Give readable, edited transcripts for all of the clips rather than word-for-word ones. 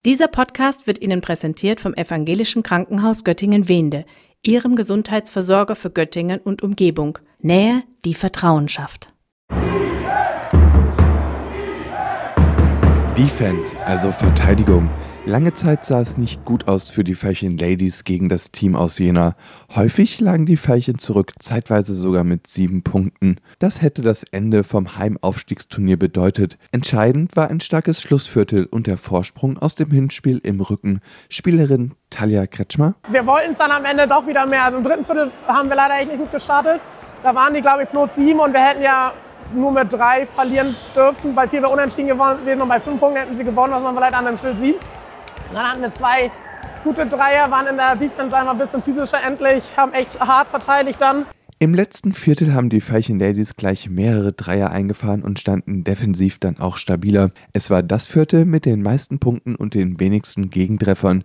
Dieser Podcast wird Ihnen präsentiert vom Evangelischen Krankenhaus Göttingen-Wehnde, Ihrem Gesundheitsversorger für Göttingen und Umgebung. Nähe, die Vertrauen schafft. Defense, also Verteidigung. Lange Zeit sah es nicht gut aus für die Veilchen Ladies gegen das Team aus Jena. Häufig lagen die Veilchen zurück, zeitweise sogar mit 7 Punkten. Das hätte das Ende vom Heimaufstiegsturnier bedeutet. Entscheidend war ein starkes Schlussviertel und der Vorsprung aus dem Hinspiel im Rücken. Spielerin Talja Kretschmer. Wir wollten es dann am Ende doch wieder mehr. Also im dritten Viertel haben wir leider echt nicht gut gestartet. Da waren die, glaube ich, +7 und wir hätten ja nur mit 3 verlieren dürfen. Bei 4 wäre unentschieden gewesen und bei 5 Punkten hätten sie gewonnen, was man vielleicht an dem Schild sieht. Dann hatten wir 2 gute Dreier, waren in der Defense einmal ein bisschen physischer endlich, haben echt hart verteidigt dann. Im letzten Viertel haben die Veilchen Ladies gleich mehrere Dreier eingefahren und standen defensiv dann auch stabiler. Es war das Viertel mit den meisten Punkten und den wenigsten Gegentreffern.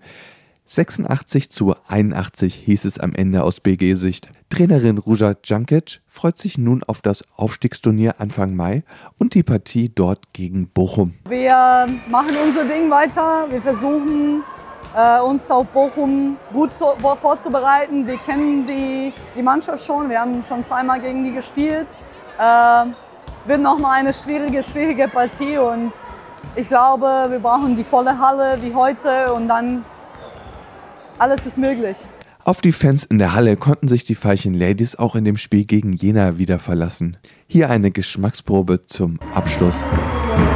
86-81 hieß es am Ende aus BG-Sicht. Trainerin Ruja Djankic freut sich nun auf das Aufstiegsturnier Anfang Mai und die Partie dort gegen Bochum. Wir machen unser Ding weiter. Wir versuchen, uns auf Bochum gut vorzubereiten. Wir kennen die Mannschaft schon. Wir haben schon 2-mal gegen die gespielt. Wird nochmal eine schwierige Partie und ich glaube, wir brauchen die volle Halle wie heute und dann alles ist möglich. Auf die Fans in der Halle konnten sich die Veilchen Ladies auch in dem Spiel gegen Jena wieder verlassen. Hier eine Geschmacksprobe zum Abschluss.